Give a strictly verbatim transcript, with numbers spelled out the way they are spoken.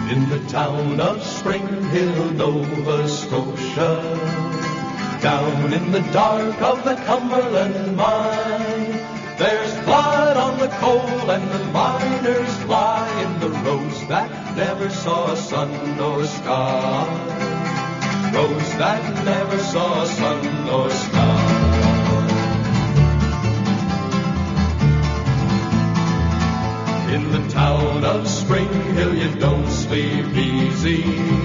In the town of Spring Hill, Nova Scotia, down in the dark of the Cumberland mine, there's blood on the coal and the miners lie in the roads that never saw sun nor sky. Roads that never saw sun nor sky. In the town of Spring Hill, you don't sleep easy.